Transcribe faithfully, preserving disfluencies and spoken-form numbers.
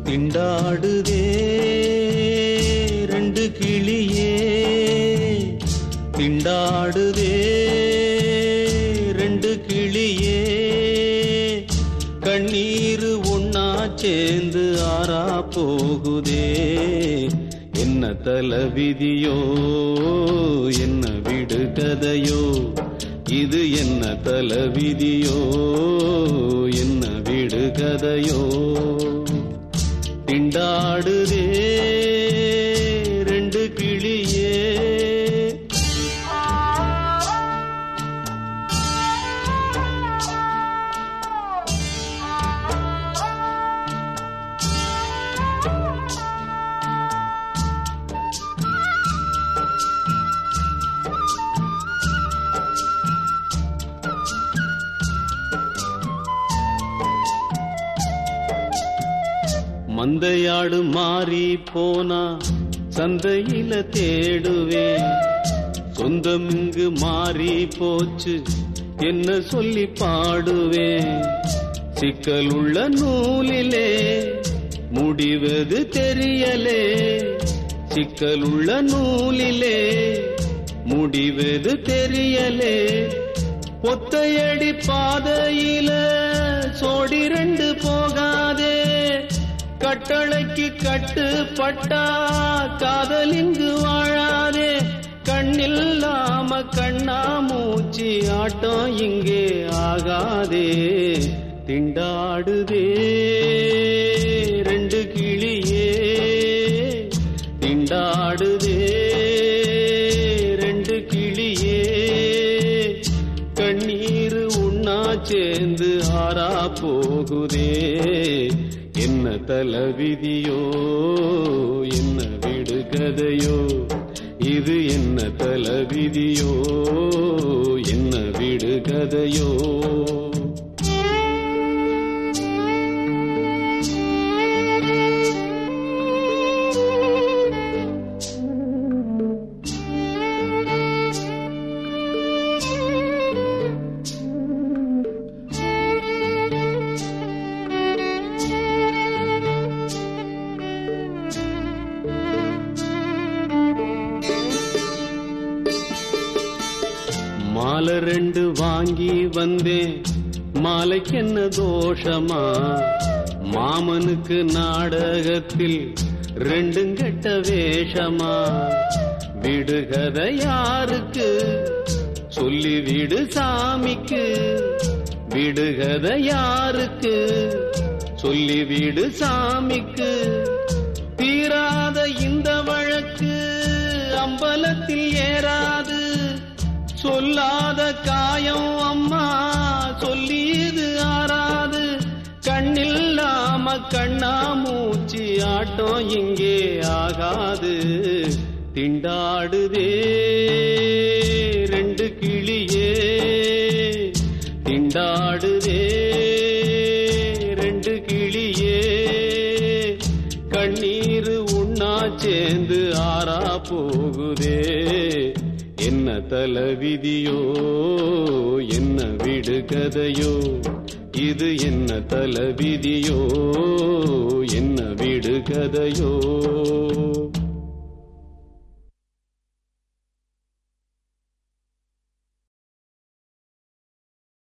திண்டாடுதே ரெண்டு கிளியே, திண்டாடுதே ரெண்டு கிளியே, கண்ணீரு ஒன்னா சேர்ந்து ஆறா போகுதே. என்ன தலைவிதியோ என்ன விடு கதையோ, இது என்ன தலைவிதியோ என்ன விடு கதையோ. திண்டாடுதே ரெண்டு கிளியே. மந்தையாடு மாறி போனா சந்தையில தேடுவேன், சொந்தம் இங்கு மாறி போச்சு என்ன சொல்லி பாடுவேன். சிக்கல் உள்ள நூலிலே முடிவது தெரியலே, சிக்கல் உள்ள நூலிலே முடிவது தெரியலே. ஒத்தையடி பாதையில சோடி ரெண்டு போகாதே, கட்டளைக்கு கட்டுப்பட்டா காதல் இங்கு வாழாதே. கண்ணில்லாம கண்ணா மூச்சி ஆட்டம் இங்கே ஆகாதே. திண்டாடுதே ரெண்டு கிளியே, திண்டாடுதே ரெண்டு கிளியே, கண்ணீரு உண்ணா சேர்ந்து ஆறா போகுதே. என்ன தலைவிதியோ என்ன விடு கதையோ, இது என்ன தலைவிதியோ என்ன விடு கதையோ. மாலை ரெண்டு வாங்கி வந்தேன், மாலைக்கு என்ன தோஷமா. மாமனுக்கு நாடகத்தில் ரெண்டும் கெட்ட வேஷமா. விடுகதை யாருக்கு சொல்லி விடு சாமிக்கு, விடுகதை யாருக்கு சொல்லி விடு சாமிக்கு. தீராத இந்த வழக்கு அம்பலத்தில் ஏறாது, சொல்லாத காயம் அம்மா சொல்லி இது ஆறாது. கண்ணில்லாம கண்ணா மூச்சி ஆட்டம் இங்கே ஆகாது. திண்டாடுதே ரெண்டு கிளியே, திண்டாடுதே ரெண்டு கிளியே, கண்ணீரு உண்ணா சேர்ந்து ஆறா போகுதே. என்ன தலைவிதியோ என்ன விடு கதையோ, இது என்ன தலைவிதியோ என்ன விடு கதையோ.